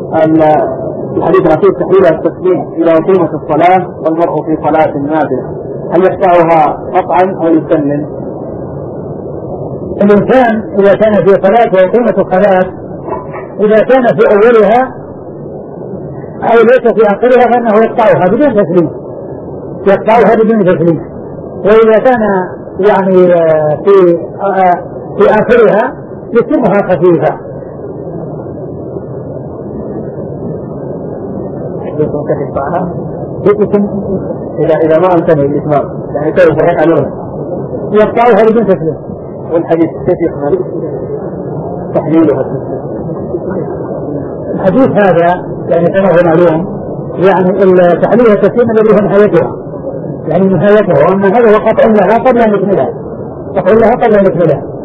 الحديث الأخير تحويل التسليم إذا أقيمت الصلاة والمرء في صلاة نافلة هل يقطعها قطعا أو يسلم؟ الإنسان إذا كان في صلاة وأقيمت الصلاة إذا كان في أولها أو ليس في آخرها فإنه يقطعها بدون تسليم، يقطعها بدون تسليم. وإذا كان يعني في آخرها يتمها خفيفة. إذا ما انتهي الإتمام يعني كيف يفعلون؟ يقطعها بدون تسليم. والحديث كيف يقبل تحليلها؟ الحديث هذا يعني كما هو معلوم يعني التحليل التسليم الذي هو نهايتها، يعني نهايته، وأن هذا هو قطع لها قبل أن يكملها، قطع لها قبل أن يكملها.